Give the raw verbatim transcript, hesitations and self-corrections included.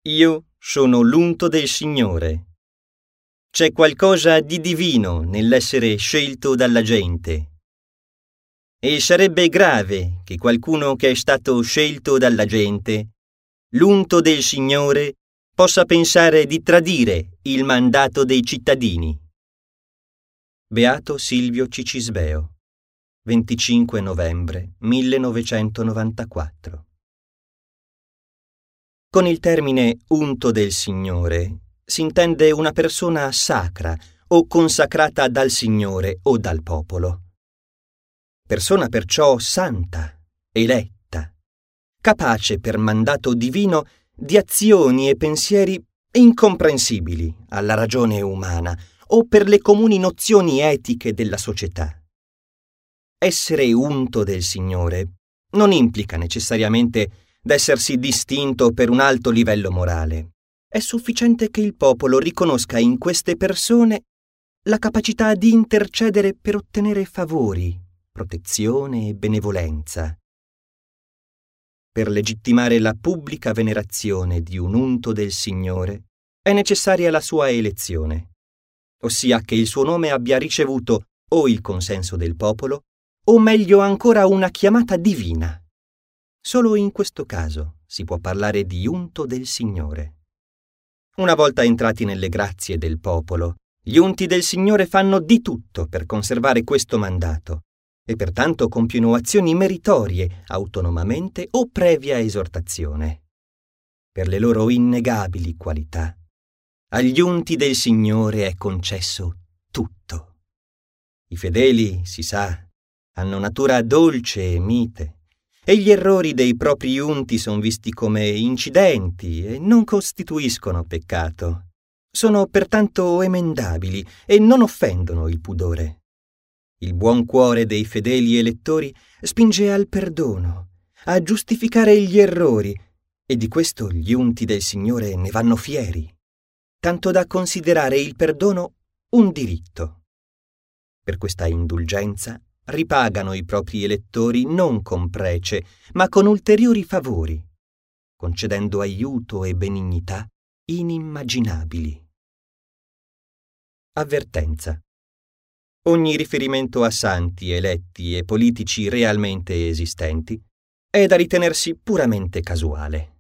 Io sono l'unto del Signore. C'è qualcosa di divino nell'essere scelto dalla gente. E sarebbe grave che qualcuno che è stato scelto dalla gente, l'unto del Signore, possa pensare di tradire il mandato dei cittadini. Beato Silvio Cicisbeo, venticinque novembre millenovecentonovantaquattro. Con il termine unto del Signore si intende una persona sacra o consacrata dal Signore o dal popolo. Persona perciò santa, eletta, capace per mandato divino di azioni e pensieri incomprensibili alla ragione umana o per le comuni nozioni etiche della società. Essere unto del Signore non implica necessariamente d'essersi distinto per un alto livello morale. È sufficiente che il popolo riconosca in queste persone la capacità di intercedere per ottenere favori, protezione e benevolenza. Per legittimare la pubblica venerazione di un unto del Signore è necessaria la sua elezione, ossia che il suo nome abbia ricevuto o il consenso del popolo o meglio ancora una chiamata divina. Solo in questo caso si può parlare di unto del Signore. Una volta entrati nelle grazie del popolo, gli unti del Signore fanno di tutto per conservare questo mandato e pertanto compiono azioni meritorie autonomamente o previa esortazione. Per le loro innegabili qualità, agli unti del Signore è concesso tutto. I fedeli, si sa, hanno natura dolce e mite, e gli errori dei propri unti sono visti come incidenti e non costituiscono peccato. Sono pertanto emendabili e non offendono il pudore. Il buon cuore dei fedeli elettori spinge al perdono, a giustificare gli errori, e di questo gli unti del Signore ne vanno fieri, tanto da considerare il perdono un diritto. Per questa indulgenza ripagano i propri elettori non con prece, ma con ulteriori favori, concedendo aiuto e benignità inimmaginabili. Avvertenza. Ogni riferimento a santi, eletti e politici realmente esistenti è da ritenersi puramente casuale.